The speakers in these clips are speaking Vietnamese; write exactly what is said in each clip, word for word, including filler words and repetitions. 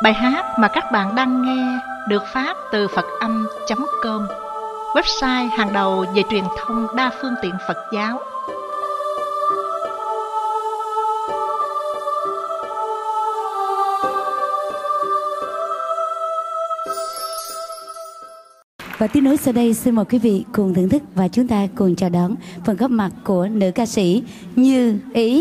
Bài hát mà các bạn đang nghe được phát từ phật âm chấm com, website hàng đầu về truyền thông đa phương tiện Phật giáo. Và tiếp nối sau đây xin mời quý vị cùng thưởng thức và chúng ta cùng chào đón phần góp mặt của nữ ca sĩ Như Ý.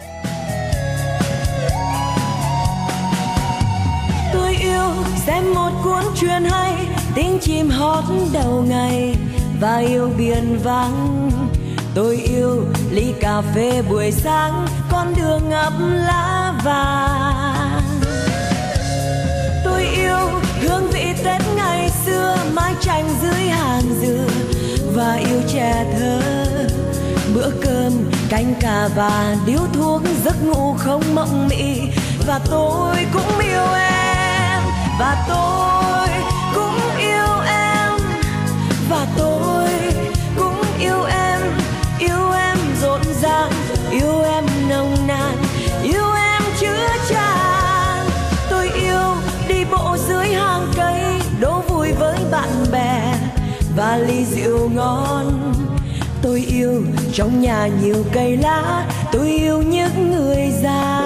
Tôi yêu xem một cuốn truyện hay, tiếng chim hót đầu ngày và yêu biển vắng. Tôi yêu ly cà phê buổi sáng, con đường ngập lá vàng. Tôi yêu hương vị Tết ngày xưa, mái tranh dưới hàng dừa và yêu trẻ thơ. Bữa cơm canh cà và điếu thuốc, giấc ngủ không mộng mị. Và tôi cũng yêu em, và tôi cũng yêu em, và tôi cũng yêu em. Yêu em rộn ràng, yêu em nồng nàn, yêu em chứa chan. Tôi yêu đi bộ dưới hàng cây, đố vui với bạn bè và ly rượu ngon. Tôi yêu trong nhà nhiều cây lá, tôi yêu những người già.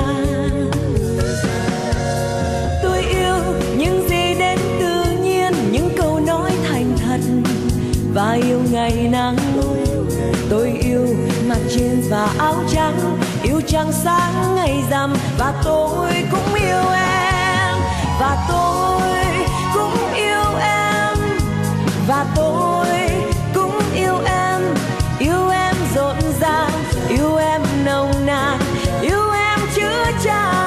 Tôi yêu những gì đến tự nhiên, những câu nói thành thật và yêu ngày nắng. Tôi yêu mặt trên và áo trắng, yêu trăng sáng ngày rằm. Và tôi cũng yêu em, và tôi cũng yêu em, và tôi cũng yêu em. Yêu em rộn ràng, yêu em nồng nàn, yêu em chứa chan.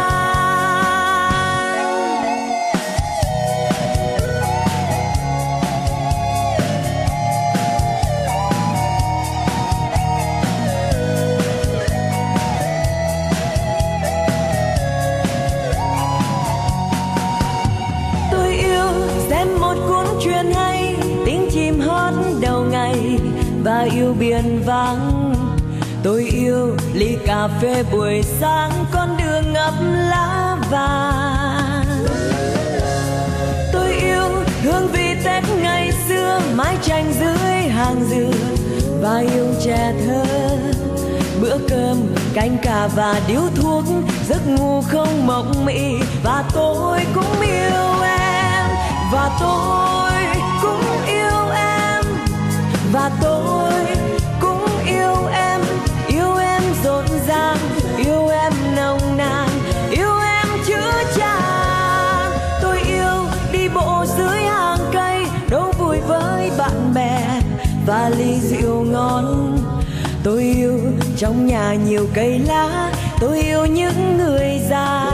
Tôi yêu xem một cuốn truyện hay, tiếng chim hót đầu ngày và yêu biển vắng. Tôi yêu ly cà phê buổi sáng, con đường ngập lá vàng. Tôi yêu hương vị Tết ngày xưa, mái tranh dưới hàng dừa và yêu trẻ thơ. Bữa cơm canh cà và điếu thuốc, giấc ngủ không mộng mị. Và tôi cũng yêu em, và tôi cũng yêu em, và tôi cũng yêu em. Yêu em rộn ràng, yêu em nồng nàn, yêu em chứa chan. Tôi yêu đi bộ dưới hàng cây, đố vui với bạn bè và ly rượu ngon. Tôi yêu trong nhà nhiều cây lá, tôi yêu những người già.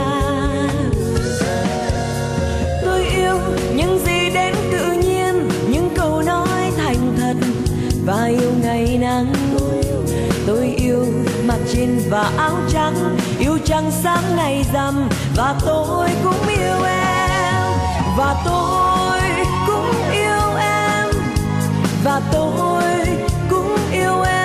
Tôi yêu những gì đến tự nhiên, những câu nói thành thật và yêu ngày nắng. Tôi yêu mặt trên và áo trắng, yêu trăng sáng ngày rằm. Và tôi cũng yêu em, và tôi cũng yêu em, và tôi cũng yêu em.